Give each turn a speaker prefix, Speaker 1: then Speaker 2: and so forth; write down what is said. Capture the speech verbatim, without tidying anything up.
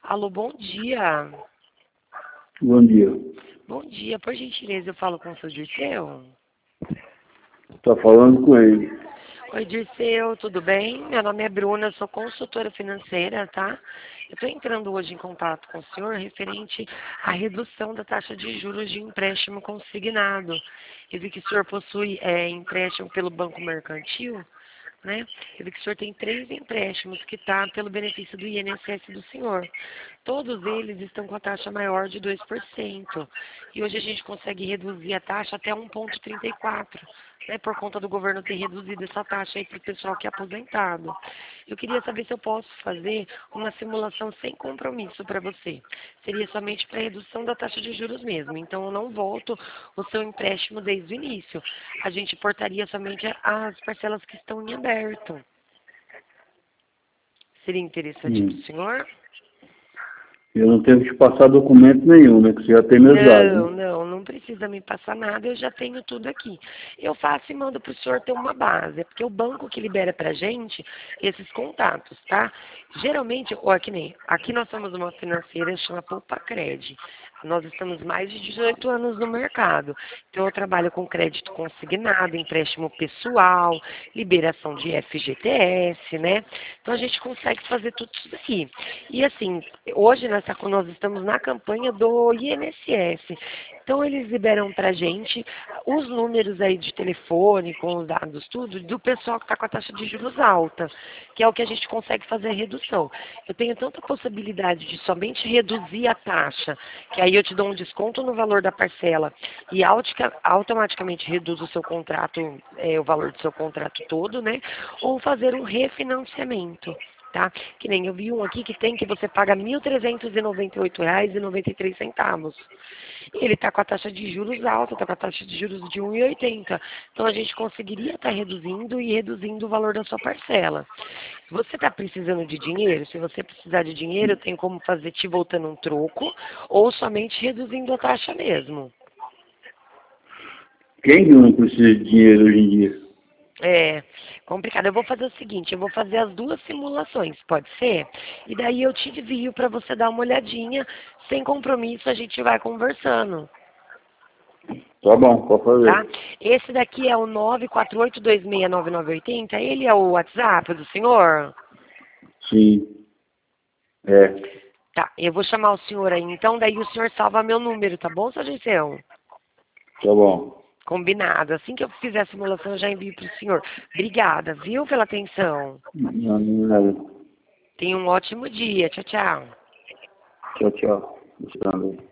Speaker 1: Alô, bom dia.
Speaker 2: Bom dia.
Speaker 1: Bom dia, por gentileza, eu falo com o seu Dirceu?
Speaker 2: Está falando com ele.
Speaker 1: Oi, Dirceu, tudo bem? Meu nome é Bruna, sou consultora financeira, tá? Eu estou entrando hoje em contato com o senhor referente à redução da taxa de juros de empréstimo consignado. Eu vi que o senhor possui é, empréstimo pelo Banco Mercantil, né? Eu vi que o senhor tem três empréstimos que está pelo benefício do I N S S do senhor. Todos eles estão com a taxa maior de dois por cento. E hoje a gente consegue reduzir a taxa até um vírgula trinta e quatro, né, por conta do governo ter reduzido essa taxa aí para o pessoal que é aposentado. Eu queria saber se eu posso fazer uma simulação sem compromisso para você. Seria somente para redução da taxa de juros mesmo. Então eu não volto o seu empréstimo desde o início. A gente portaria somente as parcelas que estão em aberto. Seria interessante para o
Speaker 2: Hum.
Speaker 1: senhor?
Speaker 2: Eu não tenho que te passar documento nenhum, né? Que você já tem meus dados,
Speaker 1: Não,
Speaker 2: né?
Speaker 1: não, não precisa me passar nada, eu já tenho tudo aqui. Eu faço e mando para o senhor ter uma base, é porque o banco que libera para a gente esses contatos, tá? Geralmente, ó, que nem, aqui nós somos uma financeira, chama Poupa Cred. Nós estamos mais de dezoito anos no mercado. Então eu trabalho com crédito consignado, empréstimo pessoal, liberação de F G T S, né? Então a gente consegue fazer tudo isso aqui. E assim, hoje nessa, nós estamos na campanha do I N S S. Então eles liberam pra gente os números aí de telefone, com os dados, tudo, do pessoal que está com a taxa de juros alta, que é o que a gente consegue fazer a redução. Eu tenho tanta possibilidade de somente reduzir a taxa, que aí eu te dou um desconto no valor da parcela e autica- automaticamente reduz o seu contrato, é, o valor do seu contrato todo, né? Ou fazer um refinanciamento. Tá? Que nem eu vi um aqui que tem que você paga mil trezentos e noventa e oito reais e noventa e três centavos. E ele está com a taxa de juros alta, está com a taxa de juros de um vírgula oitenta. Então a gente conseguiria estar reduzindo e reduzindo o valor da sua parcela. Se você está precisando de dinheiro, se você precisar de dinheiro, eu tenho como fazer te voltando um troco ou somente reduzindo a taxa mesmo.
Speaker 2: Quem que não precisa de dinheiro hoje em dia?
Speaker 1: É complicado. Eu vou fazer o seguinte, eu vou fazer as duas simulações, pode ser? E daí eu te envio para você dar uma olhadinha, sem compromisso, a gente vai conversando,
Speaker 2: Tá bom, pode
Speaker 1: tá?
Speaker 2: fazer.
Speaker 1: Esse daqui é o nove quatro oito dois seis nove nove oito zero, ele é o WhatsApp do senhor?
Speaker 2: Sim. É.
Speaker 1: Tá, eu vou chamar o senhor aí, então daí o senhor salva meu número, tá bom, seu Giseu?
Speaker 2: Tá bom.
Speaker 1: Combinado. Assim que eu fizer a simulação, eu já envio para o senhor. Obrigada, viu, pela atenção.
Speaker 2: Não, não, não.
Speaker 1: Tenha um ótimo dia. Tchau, tchau.
Speaker 2: Tchau, tchau. Esperando aí.